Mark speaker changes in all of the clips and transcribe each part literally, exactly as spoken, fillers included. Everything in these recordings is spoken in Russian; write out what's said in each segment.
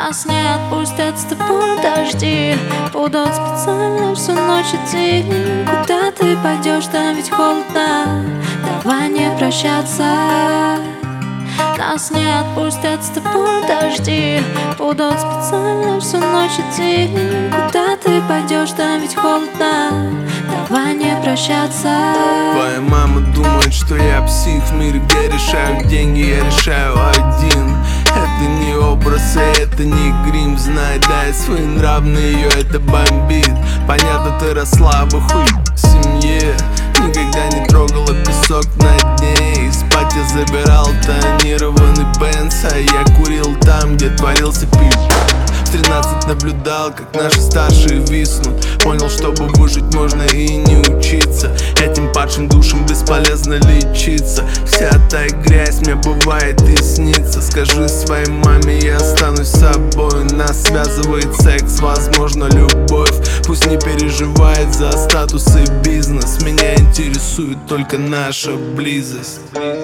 Speaker 1: Нас не отпустят с тобой дожди, будут специально всю ночь идти. Куда ты пойдешь, там ведь холодно, давай не прощаться. Нас не отпустят с тобой дожди, будут специально всю ночь идти. Куда ты пойдешь, там ведь холодно, давай не прощаться.
Speaker 2: Твоя мама думает, что я псих в мире, где решаю деньги, я решаю один. Это не образ, и это не грим. Знай, дай свой нрав, на ее это бомбит. Понятно, ты росла бы хуй в семье, никогда не трогала песок на дне. И спать я забирал тонированный Бенц, а я курил там, где творился пип. В тринадцать наблюдал, как наши старшие виснут. Понял, чтобы выжить, можно и не учиться. Этим падшим душам бесполезно лечиться. Вся та грязь мне бывает и снится. Скажи своей маме, я останусь собой. Нас связывает секс, возможно, любовь. Пусть не переживает за статус и бизнес. Меня интересует только наша близость.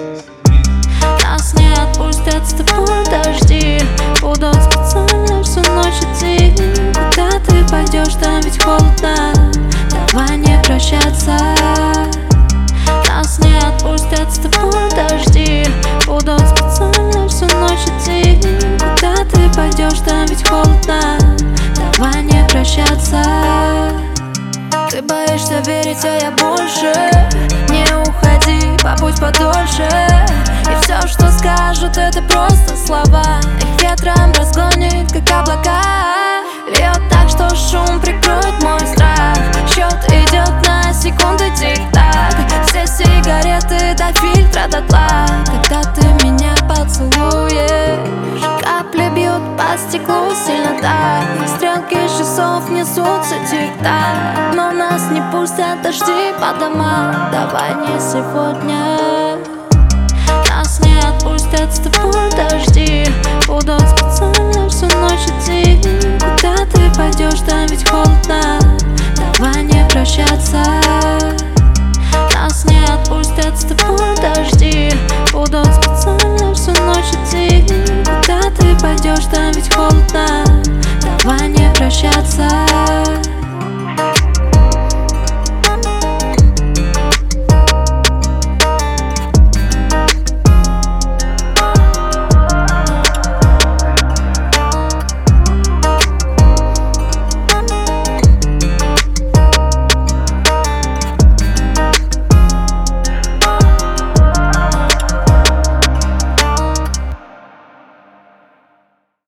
Speaker 1: Нас не отпустят с тобой дожди, будут специально всю ночь идти. Куда ты пойдешь, там ведь холодно, давай не прощаться. Нас не отпустят с тобой дожди, будут специально всю ночь идти. Куда ты пойдешь, там ведь холодно, давай не прощаться. Ты боишься верить, а я больше. Не уходи, побудь подольше. И все, что скажут, это просто слова. Их ветром разгонит, как облака. Льет так, что шум прикроет мой страх. Счет идет на секунды, тик-так. Все сигареты до фильтра дотла. Когда ты меня поцелуешь, капли бьют по стеклу сильно так. Стрелки часов несутся тик-так. Но нас не пустят дожди по домам, давай не сегодня. Нас не отпустят с тобой дожди, будут специально всю ночь идти. Куда ты пойдешь, там ведь холодно, давай не прощаться. Нас не отпустят с тобой дожди, будут специально всю ночь идти. Куда ты пойдешь, там ведь холодно, давай не прощаться.